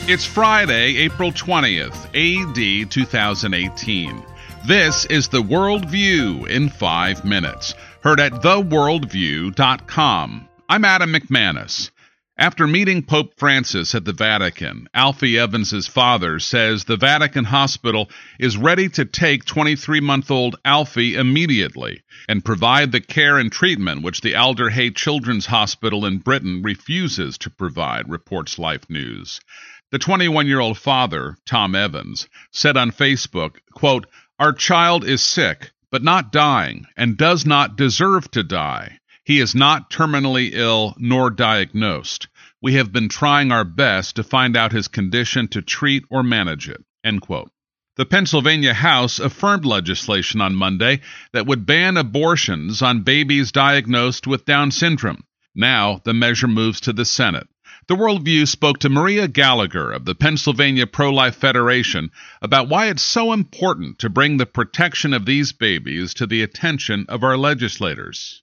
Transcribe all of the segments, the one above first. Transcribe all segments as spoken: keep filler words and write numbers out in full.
It's Friday, April twentieth, A D two thousand eighteen. This is the Worldview in five minutes, heard at the worldview dot com. I'm Adam McManus. After meeting Pope Francis at the Vatican, Alfie Evans' father says the Vatican hospital is ready to take twenty-three-month-old Alfie immediately and provide the care and treatment which the Alder Hey Children's Hospital in Britain refuses to provide, reports Life News. The twenty-one-year-old father, Tom Evans, said on Facebook, quote, "Our child is sick, but not dying, and does not deserve to die. He is not terminally ill nor diagnosed. We have been trying our best to find out his condition to treat or manage it." End quote. The Pennsylvania House affirmed legislation on Monday that would ban abortions on babies diagnosed with Down syndrome. Now the measure moves to the Senate. The Worldview spoke to Maria Gallagher of the Pennsylvania Pro-Life Federation about why it's so important to bring the protection of these babies to the attention of our legislators.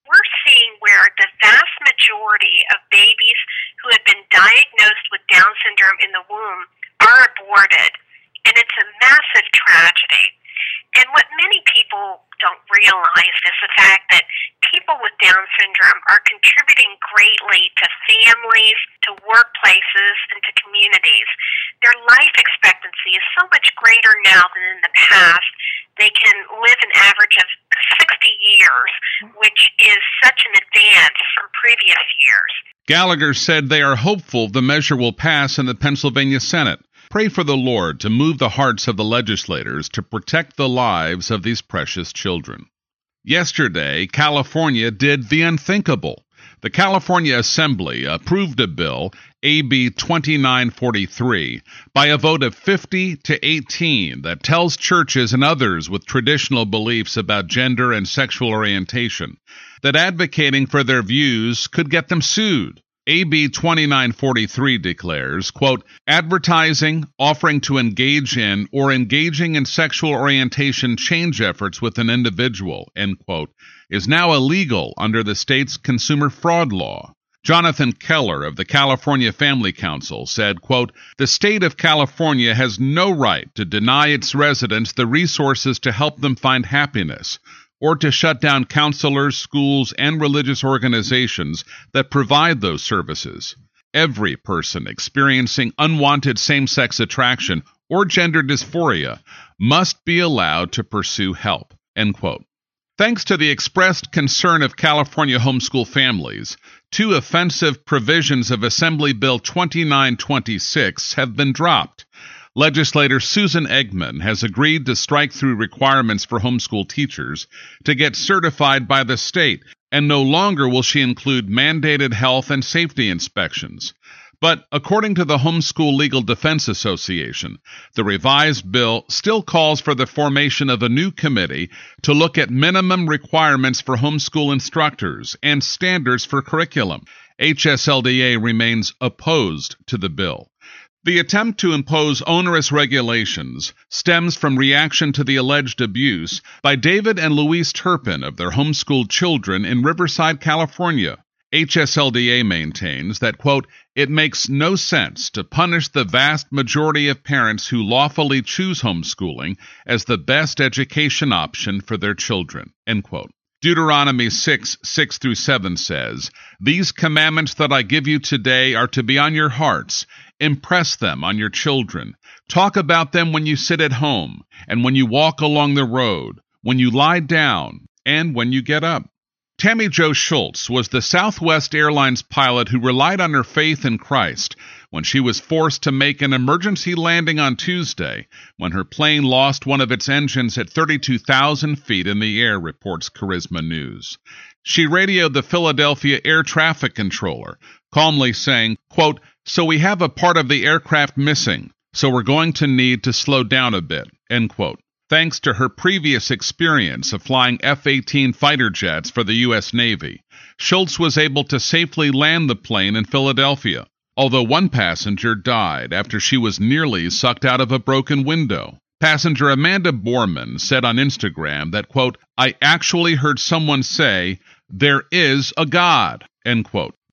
Where the vast majority of babies who have been diagnosed with Down syndrome in the womb are aborted, and it's a massive tragedy. And what many people don't realize is the fact that people with Down syndrome are contributing greatly to families, to workplaces, and to communities. Their life expectancy is so much greater now than in the past. They can live an average of sixty years, which is such an advance from previous years. Gallagher said they are hopeful the measure will pass in the Pennsylvania Senate. Pray for the Lord to move the hearts of the legislators to protect the lives of these precious children. Yesterday, California did the unthinkable. The California Assembly approved a bill, A B twenty-nine forty-three, by a vote of fifty to eighteen that tells churches and others with traditional beliefs about gender and sexual orientation that advocating for their views could get them sued. A B twenty-nine forty-three declares, quote, "Advertising, offering to engage in, or engaging in sexual orientation change efforts with an individual," end quote, is now illegal under the state's consumer fraud law. Jonathan Keller of the California Family Council said, quote, "The state of California has no right to deny its residents the resources to help them find happiness, or to shut down counselors, schools, and religious organizations that provide those services. Every person experiencing unwanted same-sex attraction or gender dysphoria must be allowed to pursue help," end quote. Thanks to the expressed concern of California homeschool families, two offensive provisions of Assembly Bill twenty-nine twenty-six have been dropped. Legislator Susan Eggman has agreed to strike through requirements for homeschool teachers to get certified by the state, and no longer will she include mandated health and safety inspections. But according to the Homeschool Legal Defense Association, the revised bill still calls for the formation of a new committee to look at minimum requirements for homeschool instructors and standards for curriculum. H S L D A remains opposed to the bill. The attempt to impose onerous regulations stems from reaction to the alleged abuse by David and Louise Turpin of their homeschooled children in Riverside, California. H S L D A maintains that, quote, "It makes no sense to punish the vast majority of parents who lawfully choose homeschooling as the best education option for their children," end quote. Deuteronomy six, six through seven says, "These commandments that I give you today are to be on your hearts. Impress them on your children. Talk about them when you sit at home, and when you walk along the road, when you lie down, and when you get up." Tammy Jo Schultz was the Southwest Airlines pilot who relied on her faith in Christ when she was forced to make an emergency landing on Tuesday when her plane lost one of its engines at thirty-two thousand feet in the air, reports Charisma News. She radioed the Philadelphia air traffic controller, calmly saying, quote, "So we have a part of the aircraft missing, so we're going to need to slow down a bit," end quote. Thanks to her previous experience of flying F eighteen fighter jets for the U S Navy, Schultz was able to safely land the plane in Philadelphia, although one passenger died after she was nearly sucked out of a broken window. Passenger Amanda Borman said on Instagram that, quote, "I actually heard someone say, 'There is a God,' end quote.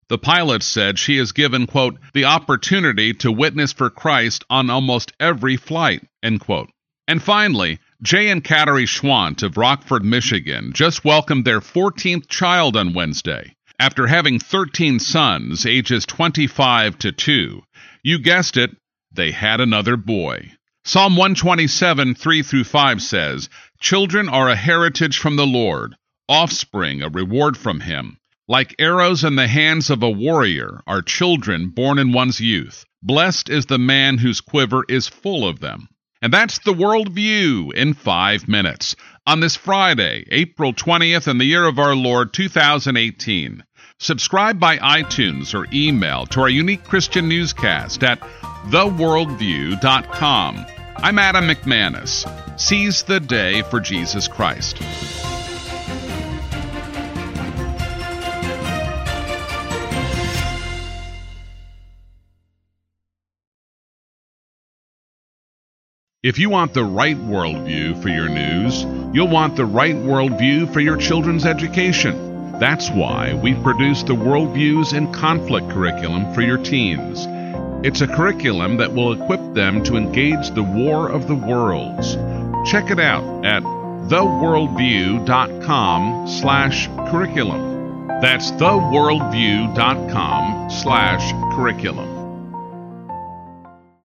The pilot said she is given, quote, the opportunity to witness for Christ on almost every flight, end quote. And finally, Jay and Kateri Schwant of Rockford, Michigan, just welcomed their fourteenth child on Wednesday. After having thirteen sons, ages twenty-five to two, you guessed it, they had another boy. Psalm one twenty-seven, three through five says, children are a heritage from the Lord, offspring a reward from him. Like arrows in the hands of a warrior are children born in one's youth. Blessed is the man whose quiver is full of them. And that's the World View in five minutes on this Friday, April twentieth, in the year of our Lord, two thousand eighteen. Subscribe by iTunes or email to our unique Christian newscast at the world view dot com. I'm Adam McManus. Seize the day for Jesus Christ. If you want the right worldview for your news, you'll want the right worldview for your children's education. That's why we produce the Worldviews in Conflict curriculum for your teens. It's a curriculum that will equip them to engage the war of the worlds. Check it out at the world view dot com slash curriculum. That's the world view dot com slash curriculum.